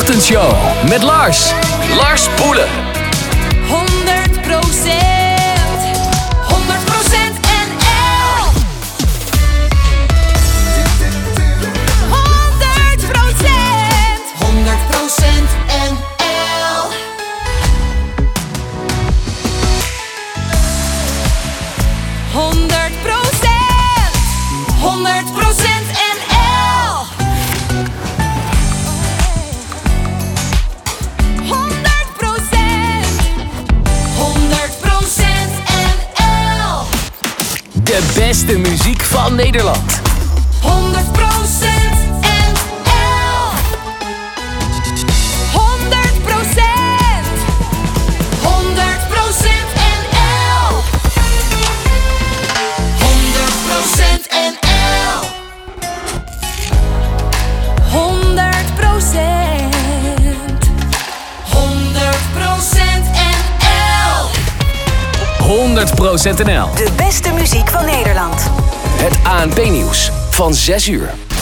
Ochtendshow met Lars Poelen. 100%, 100% NL. 100% NL. 100% NL. 100% NL. De beste muziek van Nederland. 100% NL. 100%. 100% NL. 100% NL. 100% NL. De beste muziek van Nederland. Het ANP-nieuws van 6 uur.